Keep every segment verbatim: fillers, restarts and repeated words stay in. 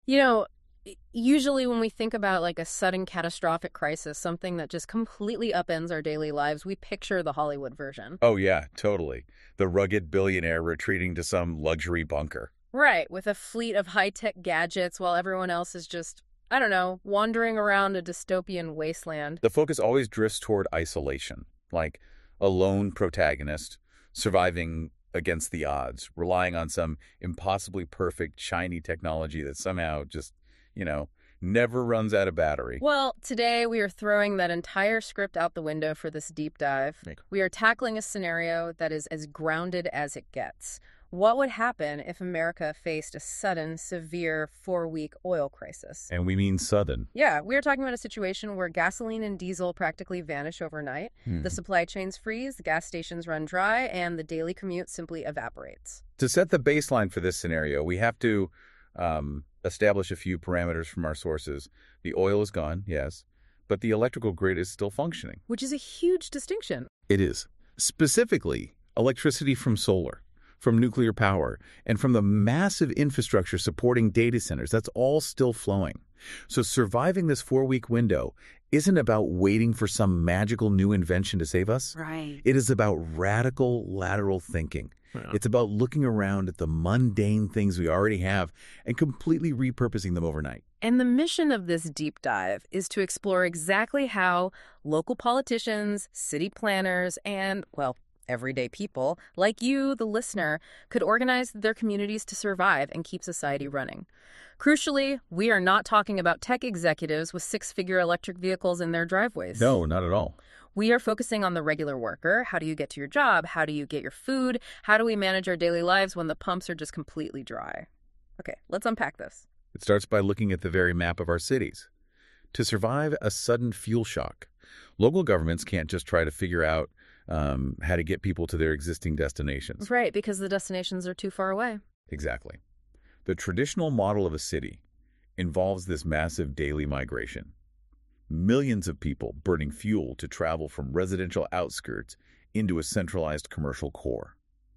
You know, i- usually when we think about like a sudden catastrophic crisis, something that just completely upends our daily lives, we picture the Hollywood version. Oh, yeah, totally. The rugged billionaire retreating to some luxury bunker. Right, with a fleet of high-tech gadgets while everyone else is just, I don't know, wandering around a dystopian wasteland. The focus always drifts toward isolation, like a lone protagonist surviving against the odds, relying on some impossibly perfect, shiny technology that somehow just, you know, never runs out of battery. Well, today we are throwing that entire script out the window for this deep dive. Nick. We are tackling a scenario that is as grounded as it gets. What would happen if America faced a sudden, severe four-week oil crisis? And we mean sudden. Yeah, we are talking about a situation where gasoline and diesel practically vanish overnight, Hmm. the supply chains freeze, the gas stations run dry, and the daily commute simply evaporates. To set the baseline for this scenario, we have to um, establish a few parameters from our sources. The oil is gone, yes, but the electrical grid is still functioning. Which is a huge distinction. It is. Specifically, electricity from solar, from nuclear power, and from the massive infrastructure supporting data centers. That's all still flowing. So surviving this four-week window isn't about waiting for some magical new invention to save us. Right. It is about radical lateral thinking. Yeah. It's about looking around at the mundane things we already have and completely repurposing them overnight. And the mission of this deep dive is to explore exactly how local politicians, city planners, and, well, everyday people like you, the listener, could organize their communities to survive and keep society running. Crucially, we are not talking about tech executives with six-figure electric vehicles in their driveways. No, not at all. We are focusing on the regular worker. How do you get to your job? How do you get your food? How do we manage our daily lives when the pumps are just completely dry? Okay, let's unpack this. It starts by looking at the very map of our cities. To survive a sudden fuel shock, local governments can't just try to figure out um, how to get people to their existing destinations. Right, because the destinations are too far away. Exactly. The traditional model of a city involves this massive daily migration. Millions of people burning fuel to travel from residential outskirts into a centralized commercial core.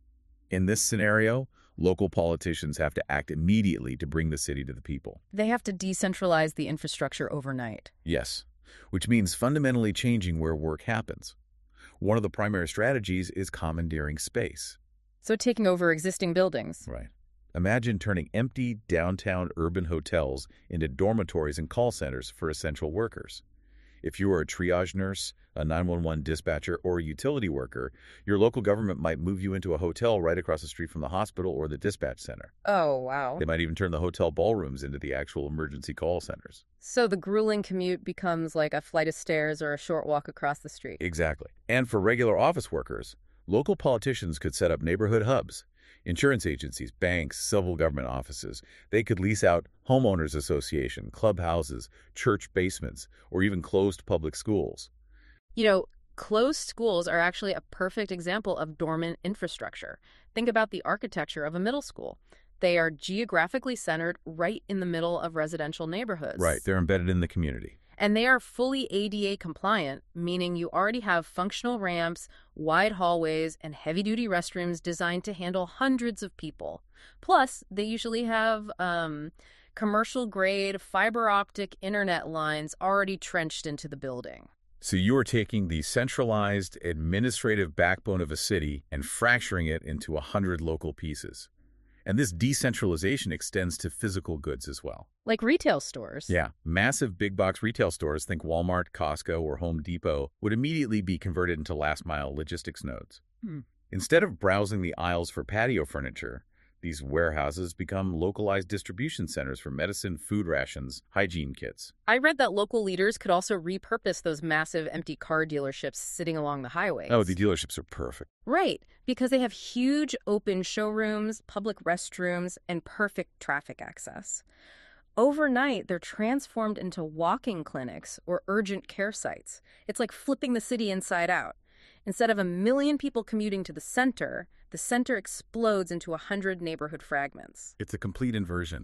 In this scenario, local politicians have to act immediately to bring the city to the people. They have to decentralize the infrastructure overnight. Yes, which means fundamentally changing where work happens. One of the primary strategies is commandeering space. So taking over existing buildings. Right. Imagine turning empty downtown urban hotels into dormitories and call centers for essential workers. If you are a triage nurse, a nine one one dispatcher, or a utility worker, your local government might move you into a hotel right across the street from the hospital or the dispatch center. Oh, wow. They might even turn the hotel ballrooms into the actual emergency call centers. So the grueling commute becomes like a flight of stairs or a short walk across the street. Exactly. And for regular office workers, local politicians could set up neighborhood hubs. Insurance agencies, banks, civil government offices, they could lease out homeowners association, clubhouses, church basements, or even closed public schools. You know, closed schools are actually a perfect example of dormant infrastructure. Think about the architecture of a middle school. They are geographically centered right in the middle of residential neighborhoods. Right, they're embedded in the community. And they are fully A D A compliant, meaning you already have functional ramps, wide hallways, and heavy-duty restrooms designed to handle hundreds of people. Plus, they usually have um, commercial-grade fiber optic internet lines already trenched into the building. So you are taking the centralized administrative backbone of a city and fracturing it into a hundred local pieces. And this decentralization extends to physical goods as well. Like retail stores. Yeah, massive big box retail stores, think Walmart, Costco, or Home Depot, would immediately be converted into last mile logistics nodes. Hmm. Instead of browsing the aisles for patio furniture, these warehouses become localized distribution centers for medicine, food rations, hygiene kits. I read that local leaders could also repurpose those massive empty car dealerships sitting along the highways. Oh, the dealerships are perfect. Right, because they have huge open showrooms, public restrooms, and perfect traffic access. Overnight, they're transformed into walking clinics or urgent care sites. It's like flipping the city inside out. Instead of a million people commuting to the center, the center explodes into a hundred neighborhood fragments. It's a complete inversion.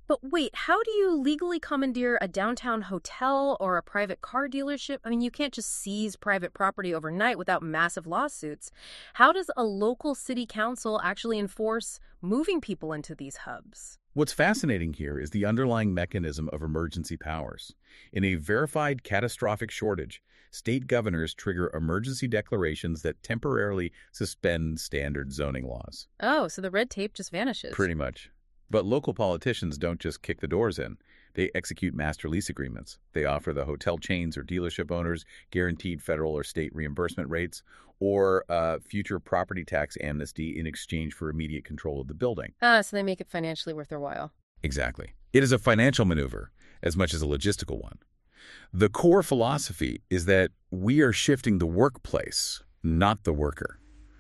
But wait, how do you legally commandeer a downtown hotel or a private car dealership? I mean, you can't just seize private property overnight without massive lawsuits. How does a local city council actually enforce moving people into these hubs? What's fascinating here is the underlying mechanism of emergency powers. In a verified catastrophic shortage, state governors trigger emergency declarations that temporarily suspend standard zoning laws. Oh, so the red tape just vanishes. Pretty much. But local politicians don't just kick the doors in. They execute master lease agreements. They offer the hotel chains or dealership owners guaranteed federal or state reimbursement rates or uh, future property tax amnesty in exchange for immediate control of the building. Ah, so they make it financially worth their while. Exactly. It is a financial maneuver as much as a logistical one. The core philosophy is that we are shifting the workplace, not the worker.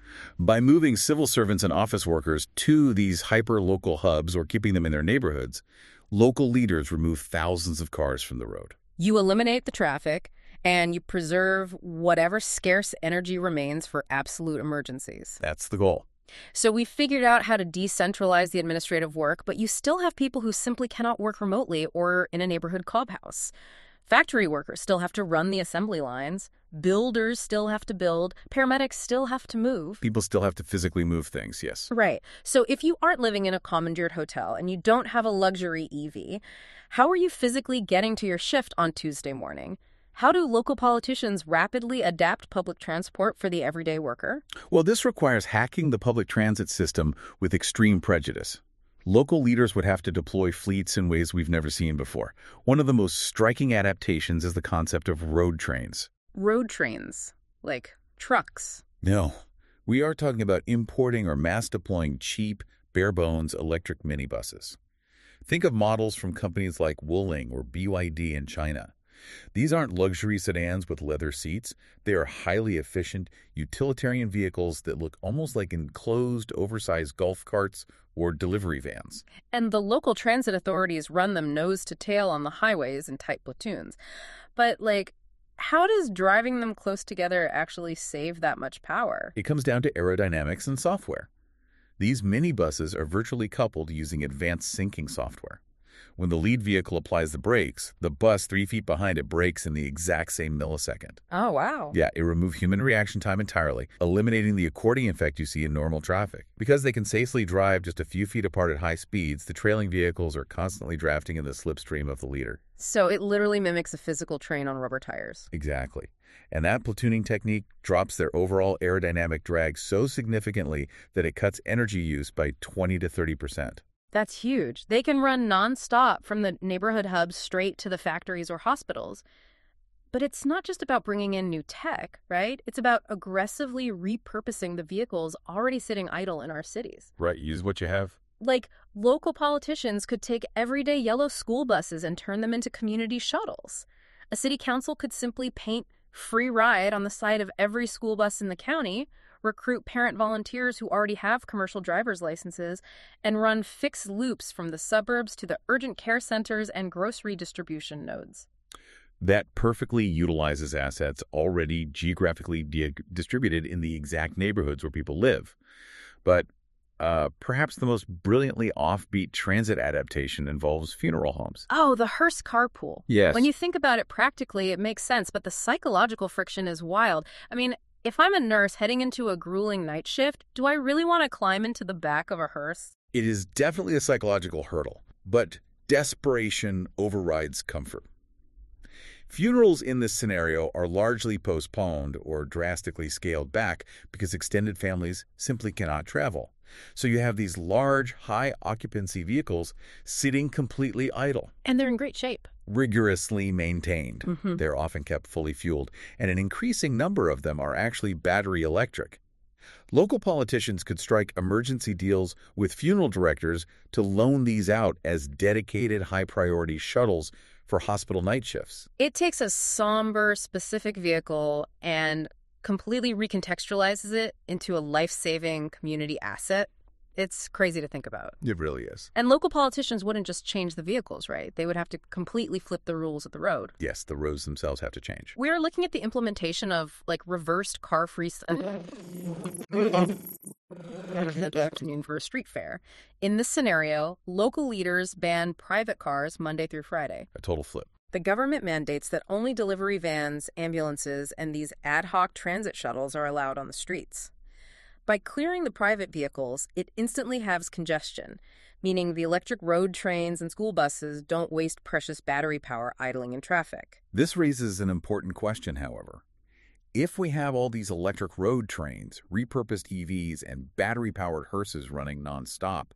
By moving civil servants and office workers to these hyper-local hubs or keeping them in their neighborhoods, local leaders remove thousands of cars from the road. You eliminate the traffic, and you preserve whatever scarce energy remains for absolute emergencies. That's the goal. So we figured out how to decentralize the administrative work, but you still have people who simply cannot work remotely or in a neighborhood clubhouse. Factory workers still have to run the assembly lines. Builders still have to build. Paramedics still have to move. People still have to physically move things, yes. Right. So if you aren't living in a commandeered hotel and you don't have a luxury E V, how are you physically getting to your shift on Tuesday morning? How do local politicians rapidly adapt public transport for the everyday worker? Well, this requires hacking the public transit system with extreme prejudice. Local leaders would have to deploy fleets in ways we've never seen before. One of the most striking adaptations is the concept of road trains. Road trains, like trucks. No, we are talking about importing or mass deploying cheap, bare-bones electric minibuses. Think of models from companies like Wuling or B Y D in China. These aren't luxury sedans with leather seats. They are highly efficient, utilitarian vehicles that look almost like enclosed, oversized golf carts or delivery vans. And the local transit authorities run them nose to tail on the highways in tight platoons. But, like, how does driving them close together actually save that much power? It comes down to aerodynamics and software. These minibuses are virtually coupled using advanced syncing software. When the lead vehicle applies the brakes, the bus three feet behind it brakes in the exact same millisecond. Oh, wow. Yeah, it removes human reaction time entirely, eliminating the accordion effect you see in normal traffic. Because they can safely drive just a few feet apart at high speeds, the trailing vehicles are constantly drafting in the slipstream of the leader. So it literally mimics a physical train on rubber tires. Exactly. And that platooning technique drops their overall aerodynamic drag so significantly that it cuts energy use by twenty to thirty percent. That's huge. They can run nonstop from the neighborhood hubs straight to the factories or hospitals. But it's not just about bringing in new tech, right? It's about aggressively repurposing the vehicles already sitting idle in our cities. Right, use what you have. Like, local politicians could take everyday yellow school buses and turn them into community shuttles. A city council could simply paint free ride on the side of every school bus in the county, recruit parent volunteers who already have commercial driver's licenses, and run fixed loops from the suburbs to the urgent care centers and grocery distribution nodes. That perfectly utilizes assets already geographically di- distributed in the exact neighborhoods where people live. But uh, perhaps the most brilliantly offbeat transit adaptation involves funeral homes. Oh, the hearse carpool. Yes. When you think about it practically, it makes sense, but the psychological friction is wild. I mean, if I'm a nurse heading into a grueling night shift, do I really want to climb into the back of a hearse? It is definitely a psychological hurdle, but desperation overrides comfort. Funerals in this scenario are largely postponed or drastically scaled back because extended families simply cannot travel. So you have these large, high-occupancy vehicles sitting completely idle. And they're in great shape. Rigorously maintained. Mm-hmm. They're often kept fully fueled, and an increasing number of them are actually battery electric. Local politicians could strike emergency deals with funeral directors to loan these out as dedicated high-priority shuttles for hospital night shifts. It takes a somber, specific vehicle and completely recontextualizes it into a life-saving community asset. It's crazy to think about. It really is. And local politicians wouldn't just change the vehicles, right? They would have to completely flip the rules of the road. Yes, the roads themselves have to change. We're looking at the implementation of, like, reversed car-free... afternoon for a street fair. In this scenario, local leaders ban private cars Monday through Friday. A total flip. The government mandates that only delivery vans, ambulances, and these ad hoc transit shuttles are allowed on the streets. By clearing the private vehicles, it instantly halves congestion, meaning the electric road trains and school buses don't waste precious battery power idling in traffic. This raises an important question, however. If we have all these electric road trains, repurposed E Vs, and battery-powered hearses running nonstop,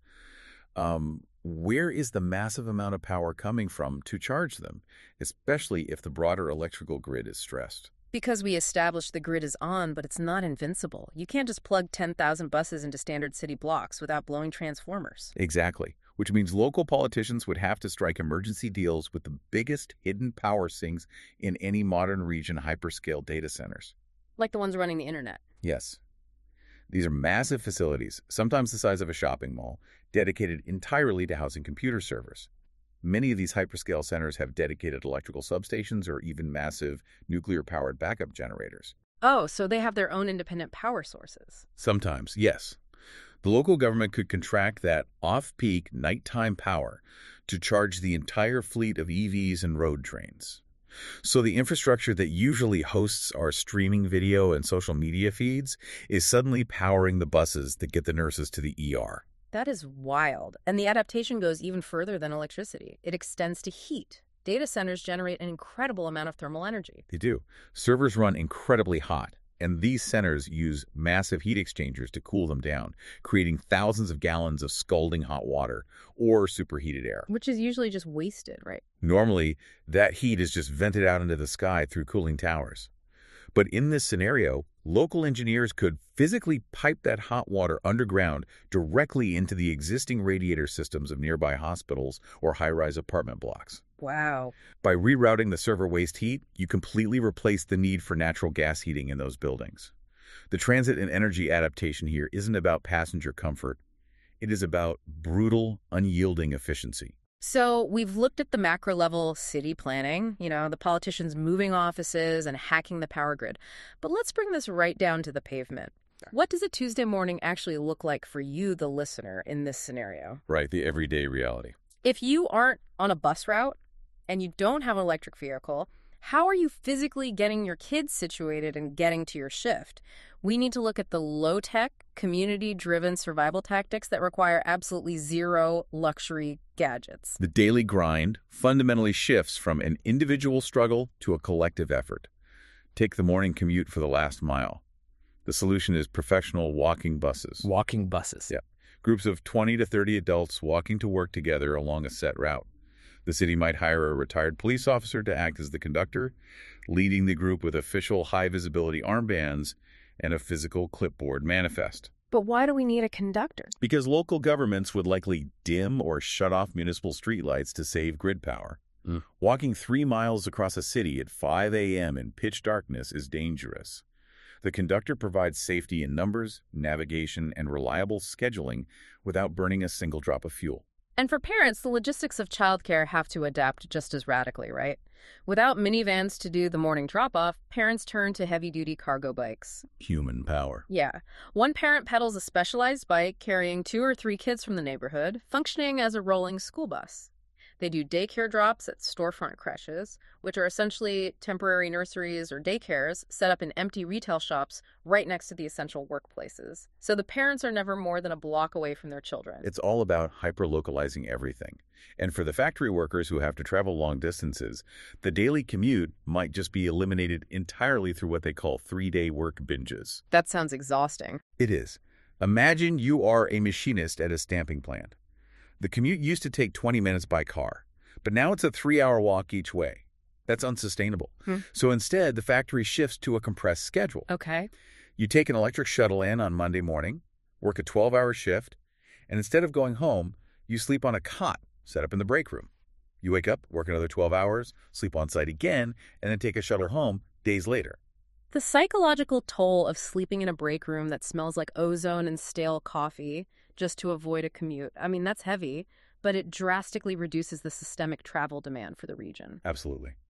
um, where is the massive amount of power coming from to charge them, especially if the broader electrical grid is stressed? Because we established the grid is on, but it's not invincible. You can't just plug ten thousand buses into standard city blocks without blowing transformers. Exactly, which means local politicians would have to strike emergency deals with the biggest hidden power sinks in any modern region hyperscale data centers. Like the ones running the internet. Yes. These are massive facilities, sometimes the size of a shopping mall, dedicated entirely to housing computer servers. Many of these hyperscale centers have dedicated electrical substations or even massive nuclear-powered backup generators. Oh, so they have their own independent power sources. Sometimes, yes. The local government could contract that off-peak nighttime power to charge the entire fleet of E Vs and road trains. So the infrastructure that usually hosts our streaming video and social media feeds is suddenly powering the buses that get the nurses to the E R. That is wild. And the adaptation goes even further than electricity. It extends to heat. Data centers generate an incredible amount of thermal energy. They do. Servers run incredibly hot, and these centers use massive heat exchangers to cool them down, creating thousands of gallons of scalding hot water or superheated air. Which is usually just wasted, right? Normally, that heat is just vented out into the sky through cooling towers. But in this scenario, local engineers could physically pipe that hot water underground directly into the existing radiator systems of nearby hospitals or high-rise apartment blocks. Wow. By rerouting the server waste heat, you completely replace the need for natural gas heating in those buildings. The transit and energy adaptation here isn't about passenger comfort. It is about brutal, unyielding efficiency. So we've looked at the macro level city planning, you know, the politicians moving offices and hacking the power grid. But let's bring this right down to the pavement. What does a Tuesday morning actually look like for you, the listener, in this scenario? Right, the everyday reality. If you aren't on a bus route and you don't have an electric vehicle, how are you physically getting your kids situated and getting to your shift? We need to look at the low-tech, community-driven survival tactics that require absolutely zero luxury gadgets. The daily grind fundamentally shifts from an individual struggle to a collective effort. Take the morning commute for the last mile. The solution is professional walking buses. Walking buses. Yeah. Groups of twenty to thirty adults walking to work together along a set route. The city might hire a retired police officer to act as the conductor, leading the group with official high-visibility armbands and a physical clipboard manifest. But why do we need a conductor? Because local governments would likely dim or shut off municipal streetlights to save grid power. Mm. Walking three miles across a city at five a m in pitch darkness is dangerous. The conductor provides safety in numbers, navigation, and reliable scheduling without burning a single drop of fuel. And for parents, the logistics of childcare have to adapt just as radically, right? Without minivans to do the morning drop-off, parents turn to heavy-duty cargo bikes. Human power. Yeah. One parent pedals a specialized bike carrying two or three kids from the neighborhood, functioning as a rolling school bus. They do daycare drops at storefront creches, which are essentially temporary nurseries or daycares set up in empty retail shops right next to the essential workplaces. So the parents are never more than a block away from their children. It's all about hyper-localizing everything. And for the factory workers who have to travel long distances, the daily commute might just be eliminated entirely through what they call three-day work binges. That sounds exhausting. It is. Imagine you are a machinist at a stamping plant. The commute used to take twenty minutes by car, but now it's a three-hour walk each way. That's unsustainable. Hmm. So instead, the factory shifts to a compressed schedule. Okay. You take an electric shuttle in on Monday morning, work a twelve-hour shift, and instead of going home, you sleep on a cot set up in the break room. You wake up, work another twelve hours, sleep on site again, and then take a shuttle home days later. The psychological toll of sleeping in a break room that smells like ozone and stale coffee just to avoid a commute, I mean, that's heavy, but it drastically reduces the systemic travel demand for the region. Absolutely.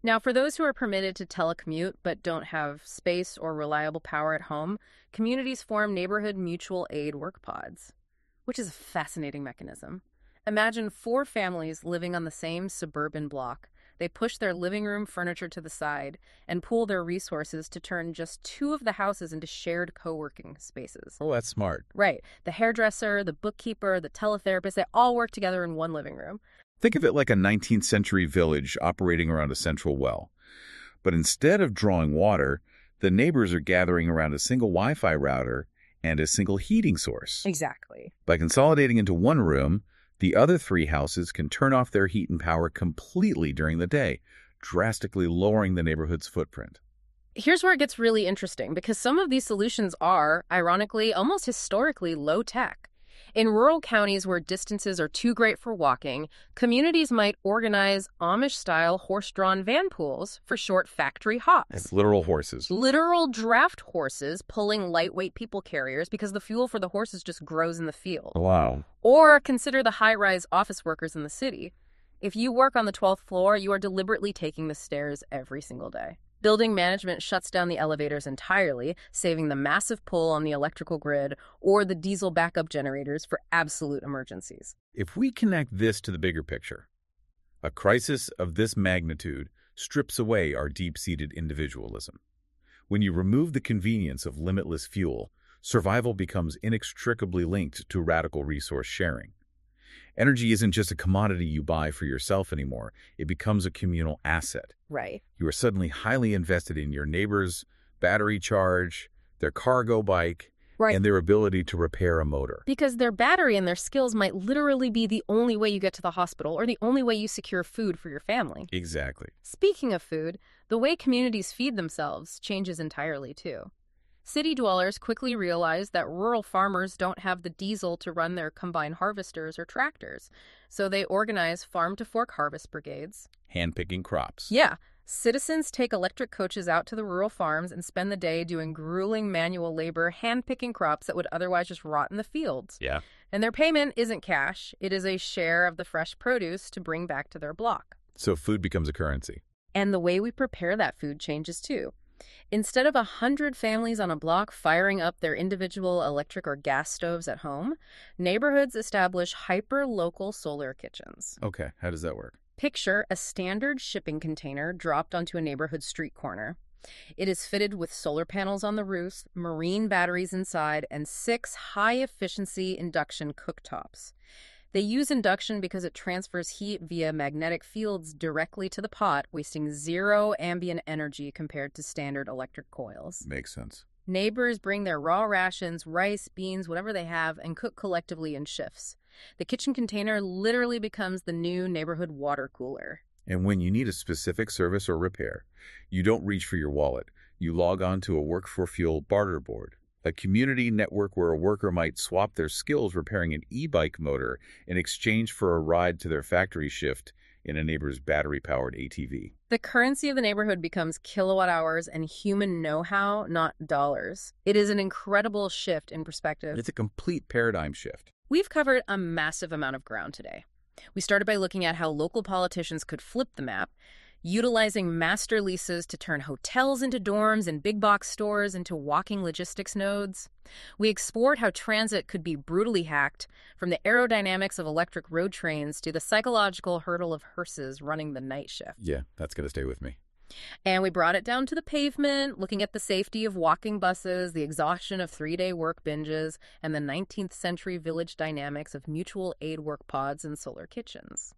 Now, for those who are permitted to telecommute but don't have space or reliable power at home, communities form neighborhood mutual aid work pods, which is a fascinating mechanism. Imagine four families living on the same suburban block. They push their living room furniture to the side and pool their resources to turn just two of the houses into shared co-working spaces. Oh, that's smart. Right. The hairdresser, the bookkeeper, the teletherapist, they all work together in one living room. Think of it like a nineteenth century village operating around a central well. But instead of drawing water, the neighbors are gathering around a single Wi-Fi router and a single heating source. Exactly. By consolidating into one room, the other three houses can turn off their heat and power completely during the day, drastically lowering the neighborhood's footprint. Here's where it gets really interesting, because some of these solutions are, ironically, almost historically low-tech. In rural counties where distances are too great for walking, communities might organize Amish-style horse-drawn van pools for short factory hops. It's literal horses. Literal draft horses pulling lightweight people carriers because the fuel for the horses just grows in the field. Wow. Or consider the high-rise office workers in the city. If you work on the twelfth floor, you are deliberately taking the stairs every single day. Building management shuts down the elevators entirely, saving the massive pull on the electrical grid or the diesel backup generators for absolute emergencies. If we connect this to the bigger picture, a crisis of this magnitude strips away our deep-seated individualism. When you remove the convenience of limitless fuel, survival becomes inextricably linked to radical resource sharing. Energy isn't just a commodity you buy for yourself anymore. It becomes a communal asset. Right. You are suddenly highly invested in your neighbor's battery charge, their cargo bike, Right. and their ability to repair a motor. Because their battery and their skills might literally be the only way you get to the hospital or the only way you secure food for your family. Exactly. Speaking of food, the way communities feed themselves changes entirely, too. City dwellers quickly realized that rural farmers don't have the diesel to run their combine harvesters or tractors, so they organize farm-to-fork harvest brigades. Hand-picking crops. Yeah, citizens take electric coaches out to the rural farms and spend the day doing grueling manual labor hand-picking crops that would otherwise just rot in the fields. Yeah. And their payment isn't cash. It is a share of the fresh produce to bring back to their block. So food becomes a currency. And the way we prepare that food changes, too. Instead of a hundred families on a block firing up their individual electric or gas stoves at home, neighborhoods establish hyper-local solar kitchens. Okay, how does that work? Picture a standard shipping container dropped onto a neighborhood street corner. It is fitted with solar panels on the roof, marine batteries inside, and six high-efficiency induction cooktops. They use induction because it transfers heat via magnetic fields directly to the pot, wasting zero ambient energy compared to standard electric coils. Makes sense. Neighbors bring their raw rations, rice, beans, whatever they have, and cook collectively in shifts. The kitchen container literally becomes the new neighborhood water cooler. And when you need a specific service or repair, you don't reach for your wallet. You log on to a Work for Fuel barter board, a community network where a worker might swap their skills repairing an e-bike motor in exchange for a ride to their factory shift in a neighbor's battery-powered A T V. The currency of the neighborhood becomes kilowatt hours and human know-how, not dollars. It is an incredible shift in perspective. It's a complete paradigm shift. We've covered a massive amount of ground today. We started by looking at how local politicians could flip the map, utilizing master leases to turn hotels into dorms and big box stores into walking logistics nodes. We explored how transit could be brutally hacked, from the aerodynamics of electric road trains to the psychological hurdle of hearses running the night shift. Yeah, that's going to stay with me. And we brought it down to the pavement, looking at the safety of walking buses, the exhaustion of three-day work binges, and the nineteenth century village dynamics of mutual aid work pods and solar kitchens.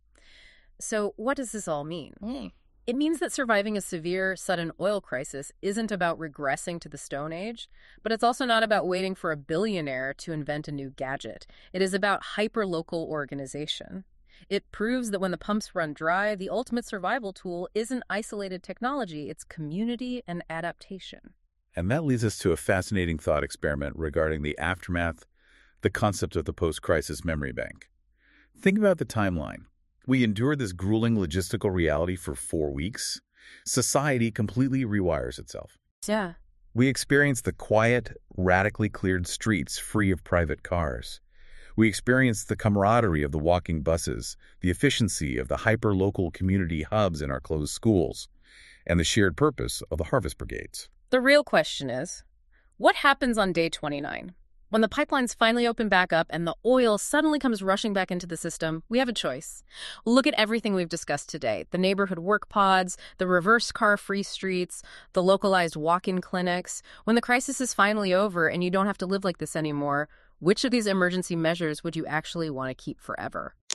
So what does this all mean? Mm. It means that surviving a severe, sudden oil crisis isn't about regressing to the Stone Age, but it's also not about waiting for a billionaire to invent a new gadget. It is about hyper-local organization. It proves that when the pumps run dry, the ultimate survival tool isn't isolated technology, it's community and adaptation. And that leads us to a fascinating thought experiment regarding the aftermath, the concept of the post-crisis memory bank. Think about the timeline. We endured this grueling logistical reality for four weeks. Society completely rewires itself. Yeah. We experienced the quiet, radically cleared streets free of private cars. We experienced the camaraderie of the walking buses, the efficiency of the hyper-local community hubs in our closed schools, and the shared purpose of the harvest brigades. The real question is, what happens on day twenty-nine? When the pipelines finally open back up and the oil suddenly comes rushing back into the system, we have a choice. Look at everything we've discussed today. The neighborhood work pods, the reverse car-free streets, the localized walk-in clinics. When the crisis is finally over and you don't have to live like this anymore, which of these emergency measures would you actually want to keep forever?